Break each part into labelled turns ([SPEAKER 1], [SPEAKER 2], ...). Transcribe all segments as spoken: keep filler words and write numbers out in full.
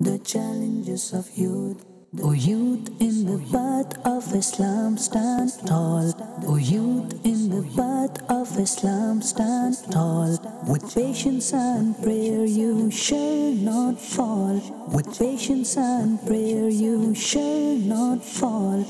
[SPEAKER 1] The challenges of youth. O youth in the path of Islam, stand tall. O youth in the path of Islam, stand tall. With patience and prayer you shall not fall. With patience and prayer you shall not fall.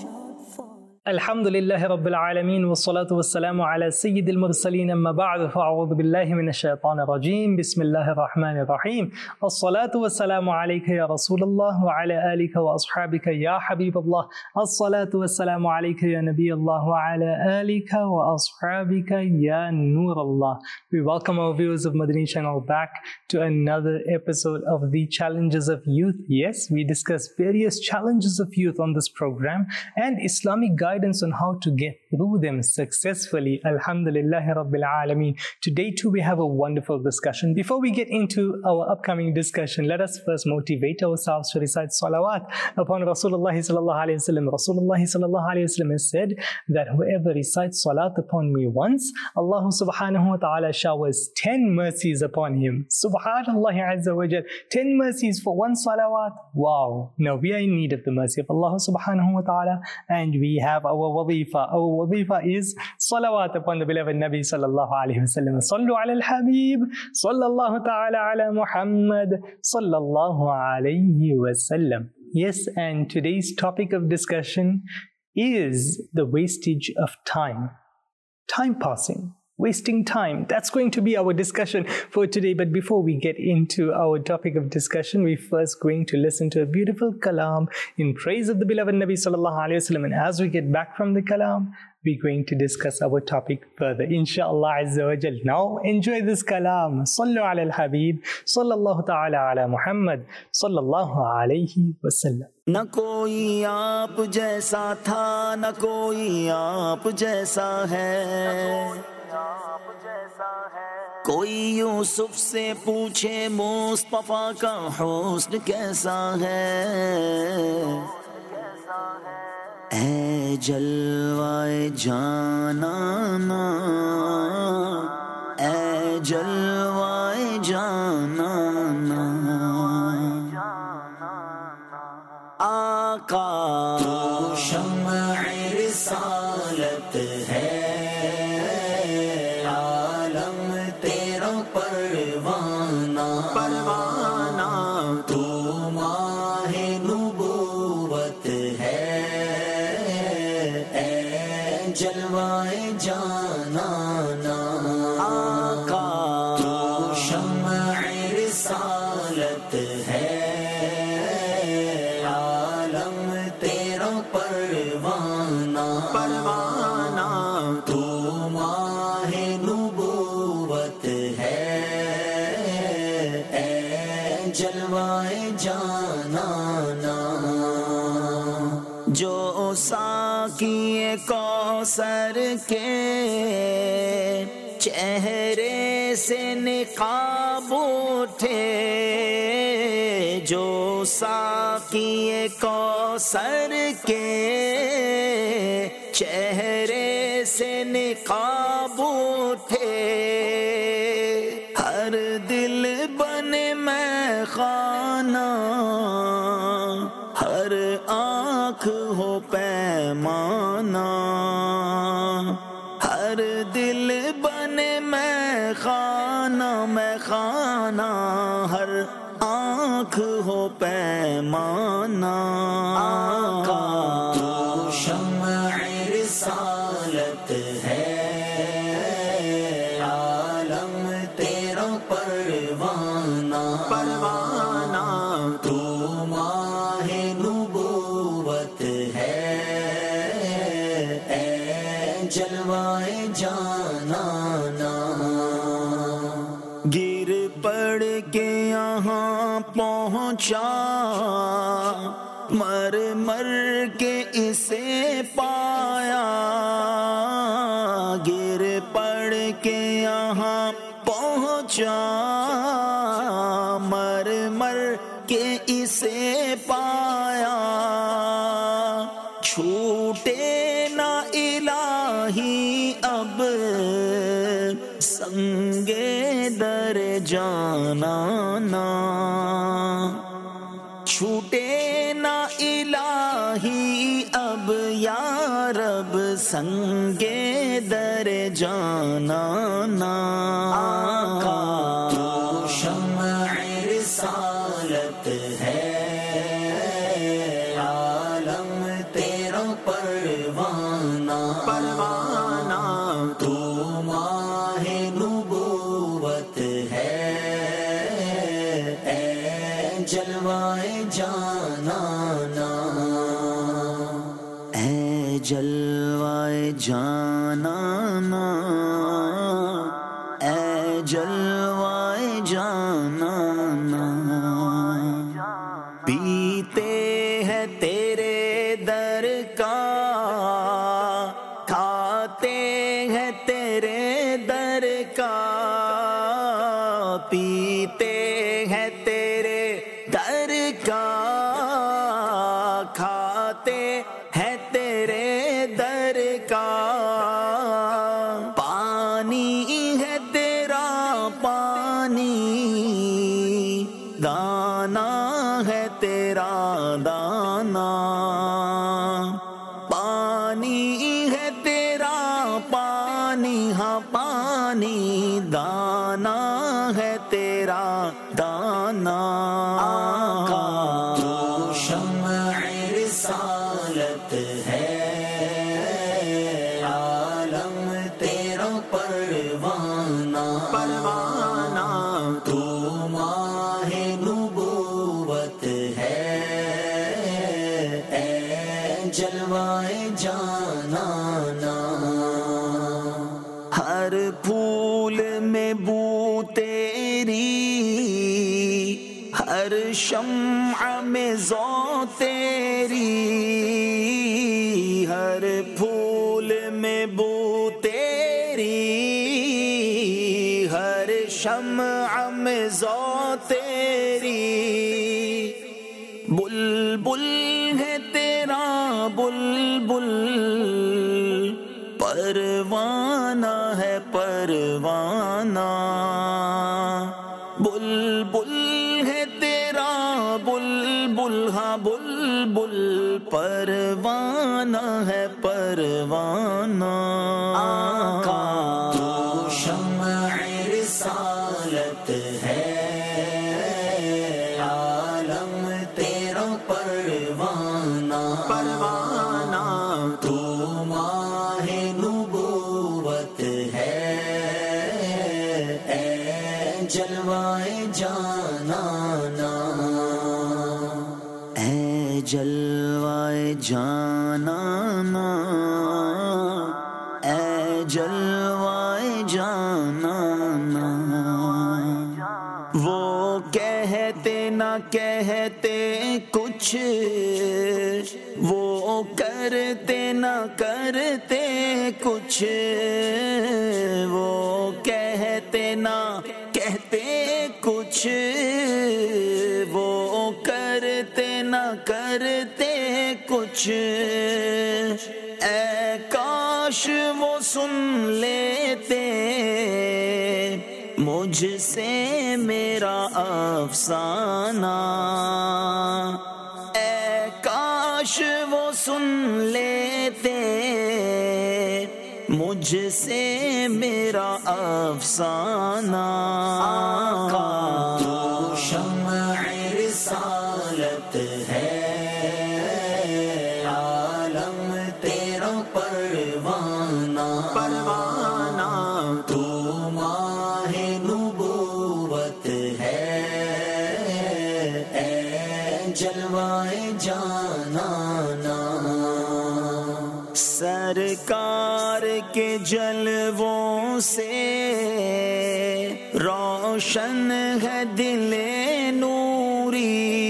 [SPEAKER 2] الحمد لله رب العالمين والصلاة والسلام على سيد المرسلين أما بعد فأعوذ بالله من الشيطان الرجيم بسم الله الرحمن الرحيم الصلاة والسلام عليك يا رسول الله وعلى آلك وأصحابك يا حبيب الله الصلاة والسلام عليك يا نبي الله وعلى آلك وأصحابك يا نور الله. We welcome our viewers of Madani Channel back to another episode of the Challenges of Youth. Yes, we discuss various challenges of youth on this program and Islamic guidance guidance on how to get through them successfully. Alhamdulillah Rabbil Alameen. Today too we have a wonderful discussion. Before we get into our upcoming discussion, let us first motivate ourselves to recite salawat upon Rasulullah sallallahu alayhi wa sallam. Rasulullah sallallahu alayhi wa sallam has said that whoever recites salat upon me once, Allah subhanahu wa ta'ala showers ten mercies upon him. Subhanallah azza wa jal. ten mercies for one salawat. Wow. Now we are in need of the mercy of Allah subhanahu wa ta'ala, and we have our wazifa. Our wazifa is salawat upon the beloved Nabi sallallahu alayhi wa sallam. Sallu ala al-Habib, sallallahu ta'ala ala Muhammad, sallallahu alayhi wa sallam. Yes, and today's topic of discussion is the wastage of time. Time passing. Wasting time. That's going to be our discussion for today. But before we get into our topic of discussion, we're first going to listen to a beautiful kalam in praise of the beloved Nabi sallallahu alayhi wa sallam. And as we get back from the kalam, we're going to discuss our topic further, inshallah azza wa jal. Now enjoy this kalam. Sallu ala al-Habib, sallallahu ta'ala ala Muhammad, sallallahu alayhi wa sallam.
[SPEAKER 3] نہ کوئی آپ جیسا تھا نہ کوئی آپ جیسا ہے، کوئی یوسف سے پوچھے مصطفیٰ کا حسن کیسا ہے، اے جلوائے جانانا، اے جلوائے جانانا، آقا تو شمع رسالت ہے، عالم تیرا پروانہ، پروانہ تو ماہ نبوت ہے، اے جلوائے جانانا، آقا تو شمع رسالت ہے، پروانہ تو ماہ نبوت ہے، اے جلوائے جانانا، جو ساقی کوثر کے چہرے سے نقاب اٹھے، جو ساقی کوثر کے چہرے سے نقاب اٹھے، ہر دل بنے میں خانہ، ہر آنکھ ہو پیمانہ، ہر دل بنے میں خانہ، میں خانہ، ہر آنکھ ہو پیمانہ، آقا تو شمع رسالت ہے، عالم تیرا پروانہ، پروانہ تو ماہ نبوت ہے، اے جلوائے جانانا، گر پڑ کے یہاں پہنچا، مر مر کے اسے پایا، گر پڑ کے یہاں پہنچا، مر مر کے اسے پایا، چھوٹے نہ الہی اب سنگے در جانانا، چھوٹے نہ الہی اب یا رب سنگے در جانا نا آقا تو شمع رسالت ہے عالم تیرا پروانہ پروانہ تو ماہ نبوت ہے اے جلوائے جانانا اے جلوائے جانانا اے جلوائے جانانا پیتے ہیں تیرے در کا کھاتے ہیں تیرے در کا پیتے ہیں تیرے در کا کھاتے ہیں تیرے در کا پانی ہے تیرا پانی دانا ہے تیرا دانا پانی ہے تیرا پانی ہاں پانی دانا ہے تیرا دانا آقا تو شمع رسالت ہے عالم تیرا پروانہ پروانہ تو ماہ نبوت ہے اے جلوائے جانانا ہر پھول میں بو تیری ہر شمع میں ذو تیری ہر پھول میں بو تیری ہر شمع میں ذو تیری بلبل ہے تیرا بلبل پروانہ ہے پروانہ بلبل ہے تیرا بلبل ہاں بلبل پروانہ ہے پروانہ آقا تو شمع رسالت ہے عالم تیرا پروانہ پروانہ تو ماہ نبوت ہے اے جلوائے جانانا اے جلوائے جانانا اے جلوائے جانانا وہ کہتے نہ کہتے کچھ وہ کرتے نہ کرتے کچھ وہ کہتے نہ کہتے کچھ وہ کرتے نہ کرتے کچھ اے کاش وہ سن لیتے مجھ سے میرا افسانہ اے کاش وہ سن لیتے مجھ سے میرا افسانہ آقا تو شمع رسالت ہے عالم تیرا پروانہ پروانہ تو ماہ نبوت ہے اے جلوائے جانانا سرکار کے جلووں سے روشن ہے دل نوری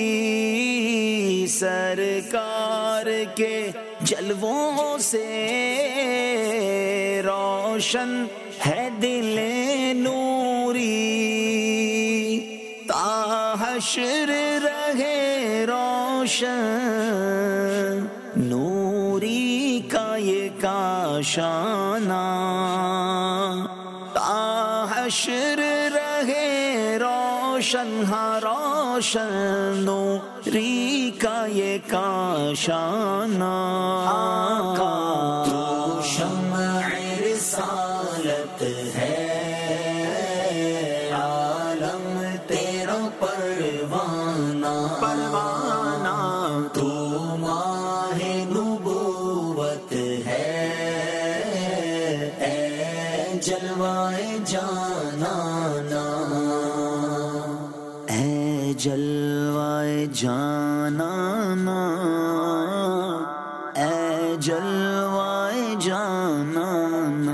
[SPEAKER 3] سرکار کے جلووں سے روشن ہے دل نوری تا حشر رہے روشن نوری کا یہ کاشانہ تا حشر رہے روشن ہاں روشن نور री का ये काशाना आका तू शम्अ-ए रिसालत है आलम तेरा परवाना परवाना तू माहे नुबुव्वत है ए जलवाए जानाना ए जलवाए जानाना ए जलवाए जानाना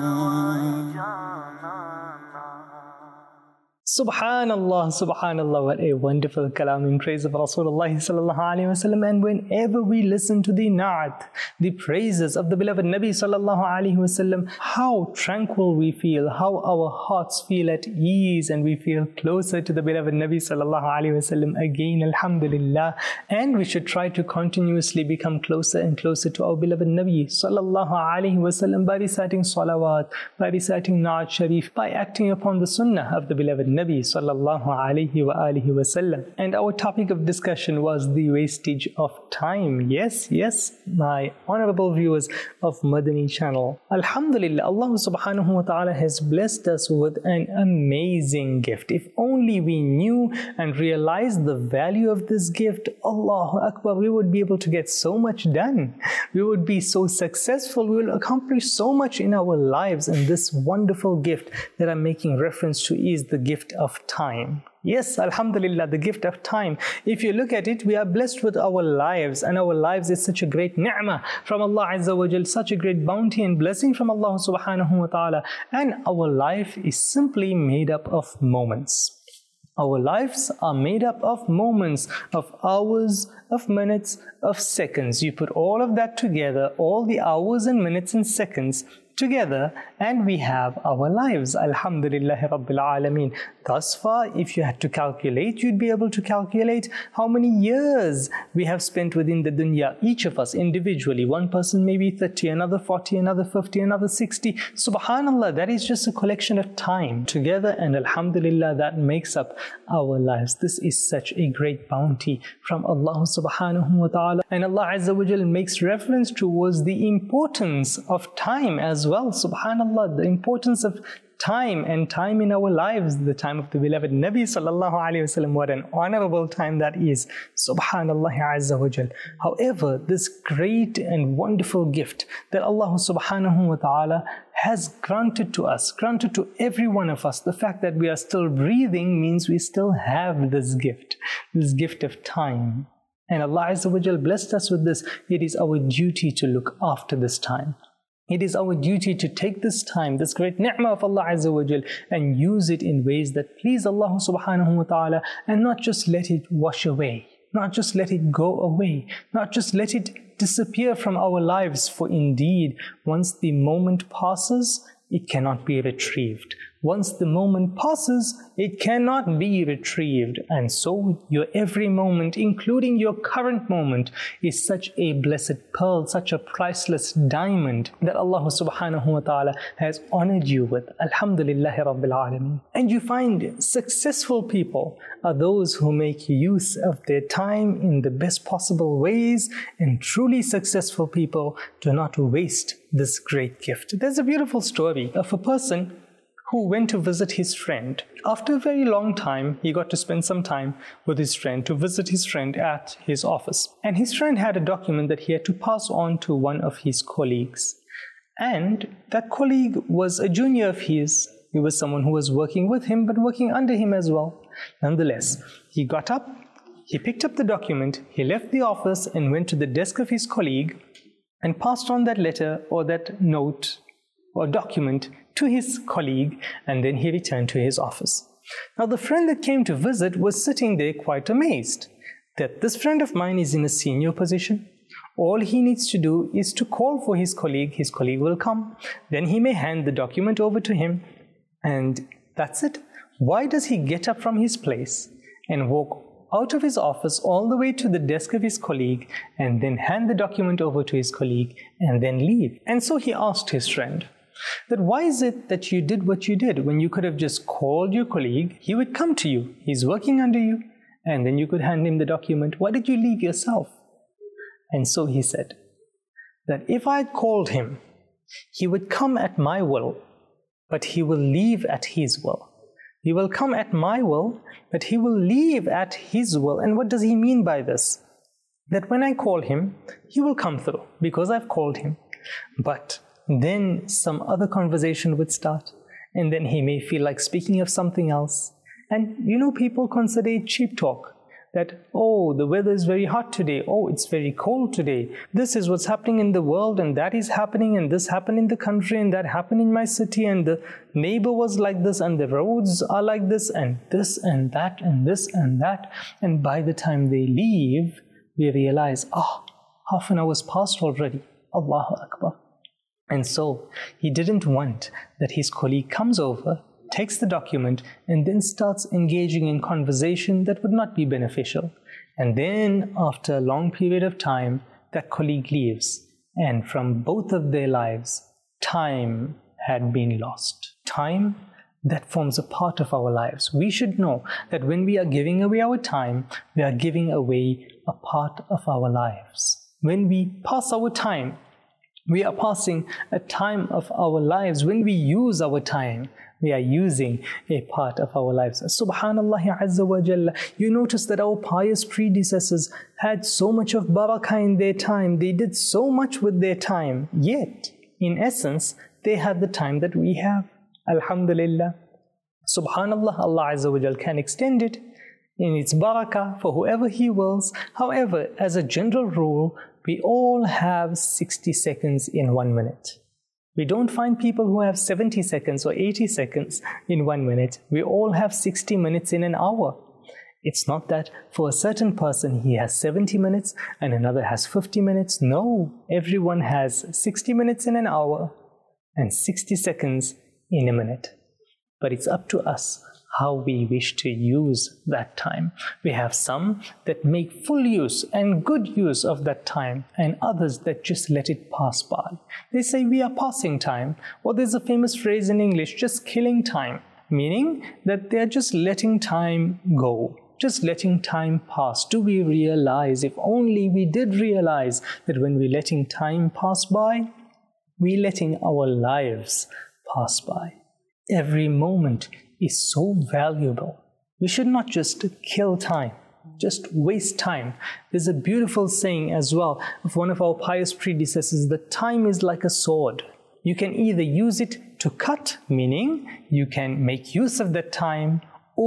[SPEAKER 2] Subhanallah, Subhanallah, what a wonderful kalam in praise of Rasulullah sallallahu alaihi wasallam. And whenever we listen to the na'at, the praises of the beloved Nabi sallallahu alaihi wasallam, how tranquil we feel, how our hearts feel at ease, and we feel closer to the beloved Nabi sallallahu alaihi wasallam again, alhamdulillah. And we should try to continuously become closer and closer to our beloved Nabi sallallahu alaihi wasallam by reciting salawat, by reciting na'at sharif, by acting upon the sunnah of the beloved Nabi sallallahu alayhi wa alihi wasallam. And our topic of discussion was the wastage of time. Yes, yes, my honorable viewers of Madani channel. Alhamdulillah, Allah subhanahu wa ta'ala has blessed us with an amazing gift. If only we knew and realized the value of this gift, Allahu Akbar, we would be able to get so much done. We would be so successful. We will accomplish so much in our lives. And this wonderful gift that I'm making reference to is the gift of time. Yes, alhamdulillah, the gift of time. If you look at it, we are blessed with our lives, and our lives is such a great ni'mah from Allah Azza wa Jal, such a great bounty and blessing from Allah subhanahu wa ta'ala. And our life is simply made up of moments. Our lives are made up of moments, of hours, of minutes, of seconds. You put all of that together, all the hours and minutes and seconds together, and we have our lives. Alhamdulillah Rabbil Alameen. Thus far, if you had to calculate, you'd be able to calculate how many years we have spent within the dunya, each of us individually. One person maybe thirty, another forty, another fifty, another sixty. Subhanallah, that is just a collection of time together, and alhamdulillah, that makes up our lives. This is such a great bounty from Allah subhanahu wa ta'ala. And Allah Azza wa Jal makes reference towards the importance of time as well. Subhanallah, the importance of time and time in our lives, the time of the beloved Nabi sallallahu alaihi wasallam. What an honorable time that is. Subhanallah Azza wa Jal. However, this great and wonderful gift that Allah subhanahu wa ta'ala has granted to us, granted to every one of us, the fact that we are still breathing means we still have this gift, this gift of time. And Allah Azza wa Jal blessed us with this. It is our duty to look after this time. It is our duty to take this time, this great ni'mah of Allah Azza wa Jal, and use it in ways that please Allah subhanahu wa ta'ala, and not just let it wash away, not just let it go away, not just let it disappear from our lives. For indeed, once the moment passes, it cannot be retrieved. Once the moment passes, it cannot be retrieved. And so your every moment, including your current moment, is such a blessed pearl, such a priceless diamond that Allah subhanahu wa ta'ala has honored you with. Alhamdulillahi Rabbil Alameen. And you find successful people are those who make use of their time in the best possible ways, and truly successful people do not waste this great gift. There's a beautiful story of a person who went to visit his friend. After a very long time, he got to spend some time with his friend, to visit his friend at his office. And his friend had a document that he had to pass on to one of his colleagues. And that colleague was a junior of his. He was someone who was working with him, but working under him as well. Nonetheless, he got up, he picked up the document, he left the office and went to the desk of his colleague and passed on that letter or that note or document to his colleague, and then he returned to his office. Now the friend that came to visit was sitting there quite amazed that this friend of mine is in a senior position. All he needs to do is to call for his colleague, his colleague will come, then he may hand the document over to him, and that's it. Why does he get up from his place and walk out of his office all the way to the desk of his colleague and then hand the document over to his colleague and then leave? And so he asked his friend that why is it that you did what you did when you could have just called your colleague? He would come to you, he's working under you, And then you could hand him the document. Why did you leave yourself? And so he said that if I had called him, he would come at my will, but he will leave at his will. He will come at my will, but he will leave at his will. And what does he mean by this? That when I call him, he will come through because I've called him. But then some other conversation would start, and then he may feel like speaking of something else. And you know, people consider it cheap talk. That, oh, the weather is very hot today. Oh, it's very cold today. This is what's happening in the world, and that is happening, and this happened in the country, and that happened in my city, and the neighbor was like this, and the roads are like this, and this and that, and this and that. And by the time they leave, we realize, ah, oh, half an hour's passed already. Allahu Akbar. And so he didn't want that his colleague comes over, takes the document, and then starts engaging in conversation that would not be beneficial. And then after a long period of time, that colleague leaves. And from both of their lives, time had been lost. Time that forms a part of our lives. We should know that when we are giving away our time, we are giving away a part of our lives. When we pass our time, we are passing a time of our lives. When we use our time, we are using a part of our lives. Subhanallah Azza wa Jalla. You notice that our pious predecessors had so much of barakah in their time. They did so much with their time. Yet, in essence, they had the time that we have. Alhamdulillah. Subhanallah, Allah Azza wa Jalla can extend it in its barakah for whoever He wills. However, as a general rule, we all have sixty seconds in one minute. We don't find people who have seventy seconds or eighty seconds in one minute. We all have sixty minutes in an hour. It's not that for a certain person he has seventy minutes and another has fifty minutes. No, everyone has sixty minutes in an hour and sixty seconds in a minute. But it's up to us how we wish to use that time. We have some that make full use and good use of that time, and others that just let it pass by. They say we are passing time, or there's a famous phrase in English, just killing time, meaning that they're just letting time go, just letting time pass. Do we realize, if only we did realize that when we're letting time pass by, we're letting our lives pass by. Every moment is so valuable. We should not just kill time, just waste time. There's a beautiful saying as well of one of our pious predecessors, that time is like a sword. You can either use it to cut, meaning you can make use of that time,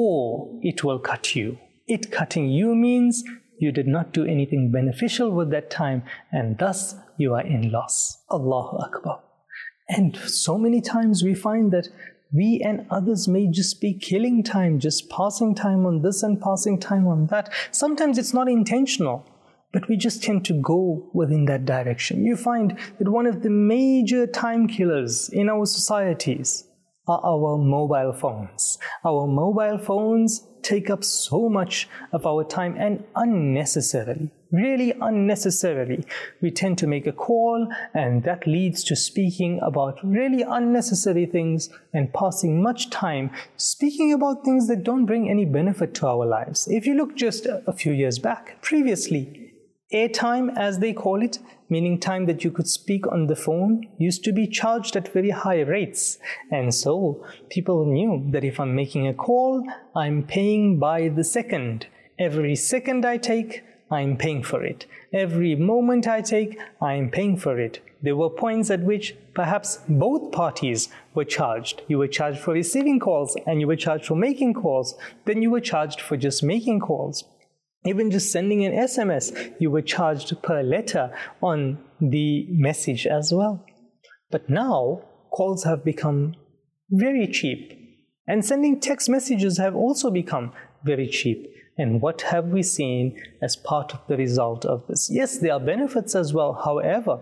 [SPEAKER 2] or it will cut you. It cutting you means you did not do anything beneficial with that time, and thus you are in loss. Allahu Akbar. And so many times we find that we and others may just be killing time, just passing time on this and passing time on that. Sometimes it's not intentional, but we just tend to go within that direction. You find that one of the major time killers in our societies are our mobile phones. Our mobile phones take up so much of our time, and unnecessarily, really unnecessarily. We tend to make a call, and that leads to speaking about really unnecessary things and passing much time speaking about things that don't bring any benefit to our lives. If you look just a few years back, previously, airtime, as they call it, meaning time that you could speak on the phone, used to be charged at very high rates. And so people knew that if I'm making a call, I'm paying by the second. Every second I take, I'm paying for it. Every moment I take, I'm paying for it. There were points at which perhaps both parties were charged. You were charged for receiving calls, and you were charged for making calls. Then you were charged for just making calls. Even just sending an S M S, you were charged per letter on the message as well. But now, calls have become very cheap. And sending text messages have also become very cheap. And what have we seen as part of the result of this? Yes, there are benefits as well. However,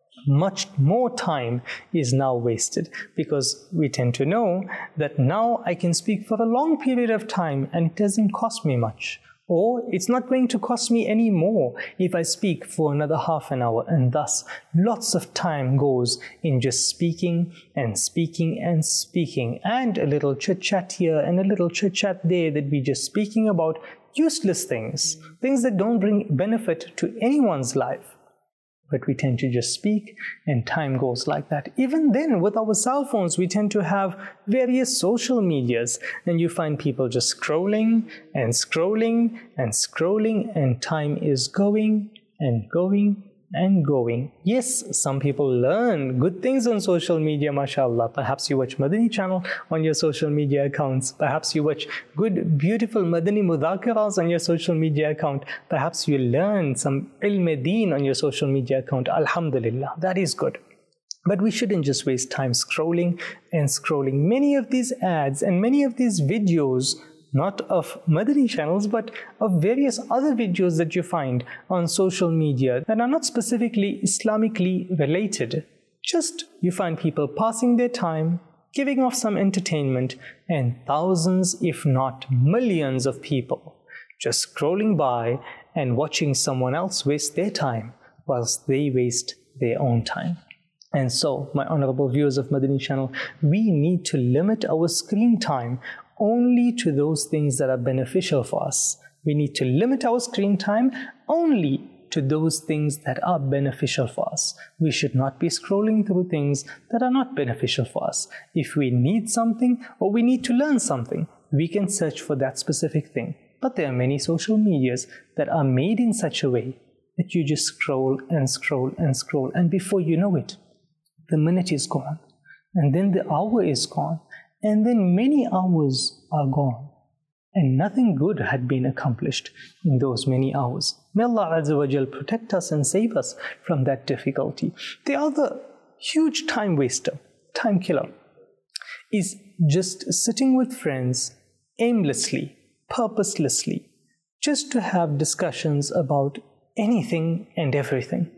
[SPEAKER 2] much more time is now wasted, because we tend to know that now I can speak for a long period of time and it doesn't cost me much. Or it's not going to cost me any more if I speak for another half an hour, and thus lots of time goes in just speaking and speaking and speaking, and a little chit-chat here and a little chit-chat there that we're just speaking about useless things, things that don't bring benefit to anyone's life. But we tend to just speak, and time goes like that. Even then, with our cell phones, we tend to have various social medias, and you find people just scrolling and scrolling and scrolling, and time is going and going and going. Yes, some people learn good things on social media, mashallah. Perhaps you watch Madani channel on your social media accounts. Perhaps you watch good, beautiful Madani mudhakiras on your social media account. Perhaps you learn some ilm deen on your social media account. Alhamdulillah, that is good. But we shouldn't just waste time scrolling and scrolling. Many of these ads and many of these videos, not of Madani channels, but of various other videos that you find on social media that are not specifically Islamically related. Just you find people passing their time, giving off some entertainment, and thousands, if not millions of people just scrolling by and watching someone else waste their time whilst they waste their own time. And so, my honorable viewers of Madani channel, we need to limit our screen time only to those things that are beneficial for us. We need to limit our screen time only to those things that are beneficial for us. We should not be scrolling through things that are not beneficial for us. If we need something or we need to learn something, we can search for that specific thing. But there are many social medias that are made in such a way that you just scroll and scroll and scroll, and before you know it, the minute is gone, and then the hour is gone, and then many hours are gone, and nothing good had been accomplished in those many hours. May Allah Azza wa Jal protect us and save us from that difficulty. The other huge time waster, time killer, is just sitting with friends aimlessly, purposelessly, just to have discussions about anything and everything.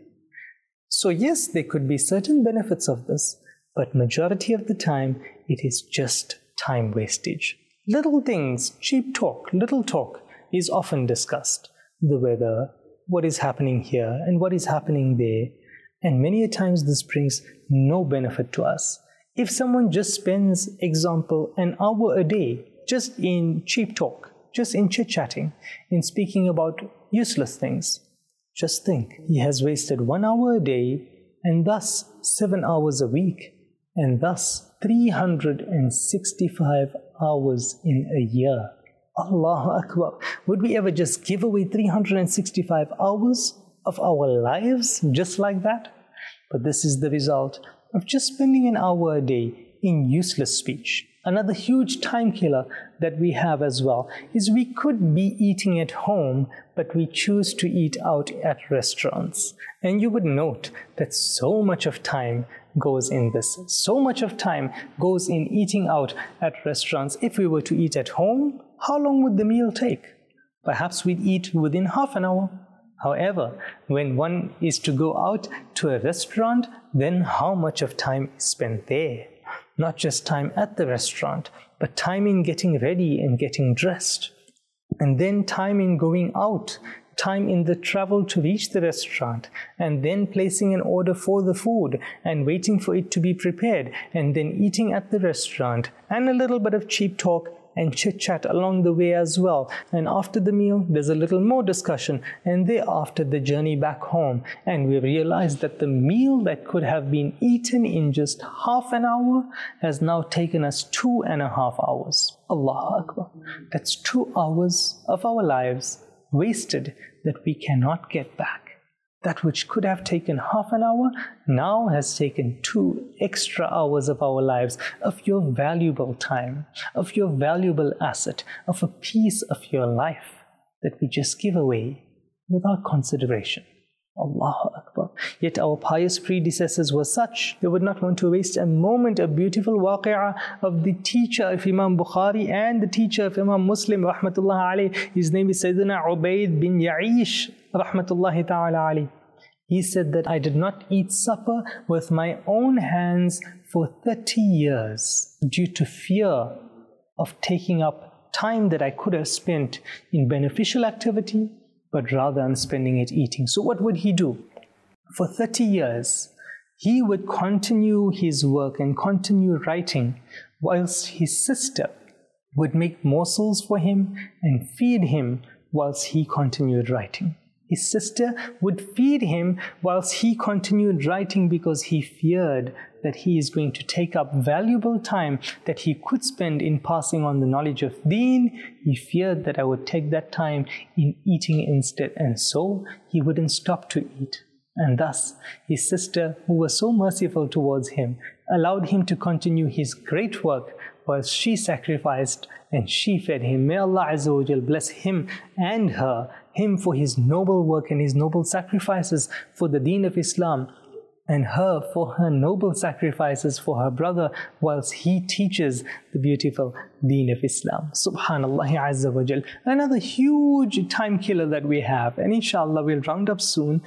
[SPEAKER 2] So yes, there could be certain benefits of this, but majority of the time, it is just time wastage. Little things, cheap talk, little talk is often discussed. The weather, what is happening here and what is happening there. And many a times this brings no benefit to us. If someone just spends, example, an hour a day just in cheap talk, just in chit-chatting, in speaking about useless things, just think, he has wasted one hour a day and thus seven hours a week, and thus three hundred sixty-five hours in a year. Allahu Akbar. Would we ever just give away three hundred sixty-five hours of our lives just like that? But this is the result of just spending an hour a day in useless speech. Another huge time killer that we have as well is we could be eating at home, but we choose to eat out at restaurants. And you would note that so much of time goes in this. So much of time goes in eating out at restaurants. If we were to eat at home, how long would the meal take? Perhaps we'd eat within half an hour. However, when one is to go out to a restaurant, then how much of time is spent there? Not just time at the restaurant, but time in getting ready and getting dressed. And then time in going out, time in the travel to reach the restaurant, and then placing an order for the food and waiting for it to be prepared, and then eating at the restaurant, and a little bit of cheap talk and chit-chat along the way as well. And after the meal, there's a little more discussion, and thereafter the journey back home. And we realize that the meal that could have been eaten in just half an hour has now taken us two and a half hours. Allahu Akbar. That's two hours of our lives wasted that we cannot get back. That which could have taken half an hour now has taken two extra hours of our lives, of your valuable time, of your valuable asset, of a piece of your life that we just give away without consideration. Allahu Akbar. Yet our pious predecessors were such, they would not want to waste a moment. A beautiful waqi'ah of the teacher of Imam Bukhari and the teacher of Imam Muslim, rahmatullahi alayh. His name is Sayyidina Ubaid bin Ya'ish, rahmatullahi ta'ala alayh. He said that I did not eat supper with my own hands for thirty years due to fear of taking up time that I could have spent in beneficial activity, but rather I'm spending it eating. So what would he do? For thirty years, he would continue his work and continue writing, whilst his sister would make morsels for him and feed him whilst he continued writing. His sister would feed him whilst he continued writing because he feared that he is going to take up valuable time that he could spend in passing on the knowledge of Deen. He feared that I would take that time in eating instead, and so he wouldn't stop to eat. And thus, his sister, who was so merciful towards him, allowed him to continue his great work whilst she sacrificed and she fed him. May Allah Azza wa Jal bless him and her, him for his noble work and his noble sacrifices for the Deen of Islam, and her for her noble sacrifices for her brother whilst he teaches the beautiful Deen of Islam. Subhanallah Azza wa Jal. Another huge time killer that we have, and inshallah we'll round up soon,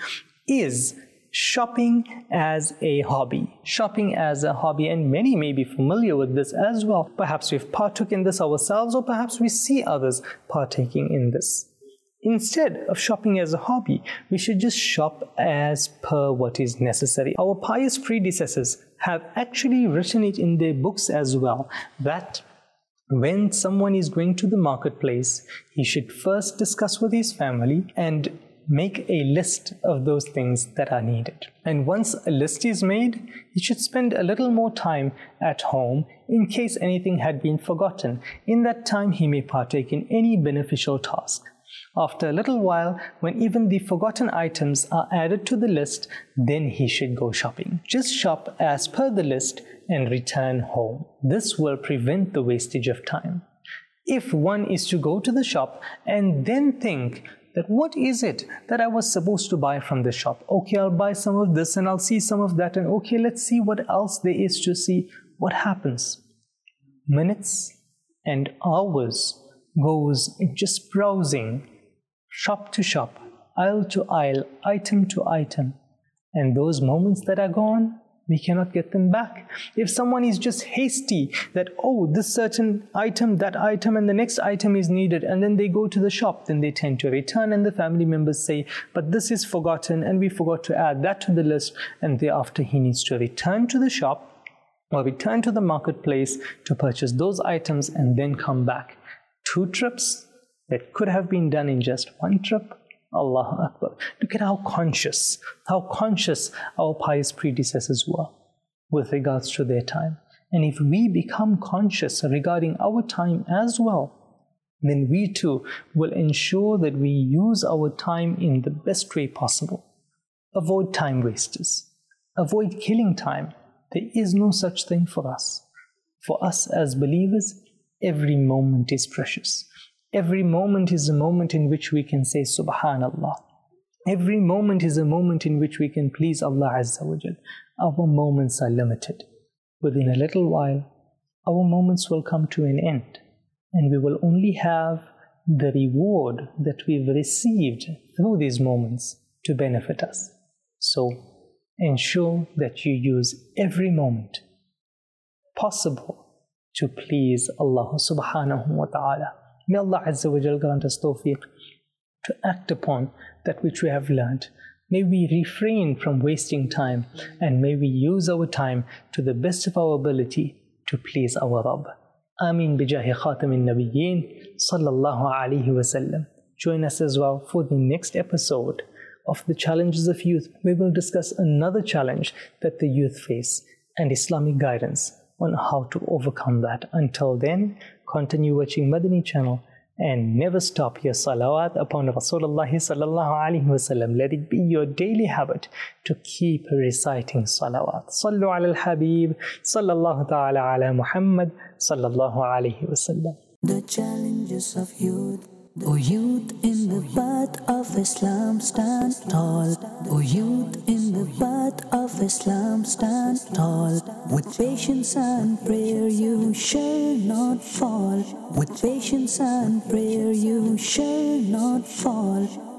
[SPEAKER 2] is shopping as a hobby. Shopping as a hobby, and many may be familiar with this as well. Perhaps we've partook in this ourselves, or perhaps we see others partaking in this. Instead of shopping as a hobby, we should just shop as per what is necessary. Our pious predecessors have actually written it in their books as well, that when someone is going to the marketplace, he should first discuss with his family and make a list of those things that are needed. And once a list is made, he should spend a little more time at home in case anything had been forgotten. In that time, he may partake in any beneficial task. After a little while, when even the forgotten items are added to the list, then he should go shopping. Just shop as per the list and return home. This will prevent the wastage of time. If one is to go to the shop and then think that what is it that I was supposed to buy from the shop? Okay, I'll buy some of this and I'll see some of that, and okay, let's see what else there is to see. What happens? Minutes and hours goes in just browsing shop to shop, aisle to aisle, item to item, and those moments that are gone, we cannot get them back. If someone is just hasty that, oh, this certain item, that item, and the next item is needed, and then they go to the shop, then they tend to return, and the family members say, but this is forgotten and we forgot to add that to the list, and thereafter he needs to return to the shop or return to the marketplace to purchase those items and then come back. Two trips that could have been done in just one trip. Allahu Akbar. Look at how conscious, how conscious our pious predecessors were with regards to their time. And if we become conscious regarding our time as well, then we too will ensure that we use our time in the best way possible. Avoid time wasters. Avoid killing time. There is no such thing for us. For us as believers, every moment is precious. Every moment is a moment in which we can say Subhanallah. Every moment is a moment in which we can please Allah Azza wa Jal. Our moments are limited. Within a little while, our moments will come to an end, and we will only have the reward that we've received through these moments to benefit us. So, ensure that you use every moment possible to please Allah subhanahu wa ta'ala. May Allah Azza wa Jal grant us tawfiq to act upon that which we have learned. May we refrain from wasting time, and may we use our time to the best of our ability to please our Rabb. Ameen bijahi khatamin nabiyyin sallallahu alayhi wa sallam. Join us as well for the next episode of the challenges of youth. We will discuss another challenge that the youth face and Islamic guidance on how to overcome that. Until then, continue watching Madani channel and never stop your salawat upon Rasulullah sallallahu alaihi wasallam. Let it be your daily habit to keep reciting salawat. Sallu ala al-Habib sallallahu ta'ala ala Muhammad sallallahu alaihi wasallam.
[SPEAKER 1] The challenges of youth. O youth in the path of Islam, stand tall. O youth in the path of Islam, stand tall. With patience and prayer you shall not fall. With patience and prayer you shall not fall.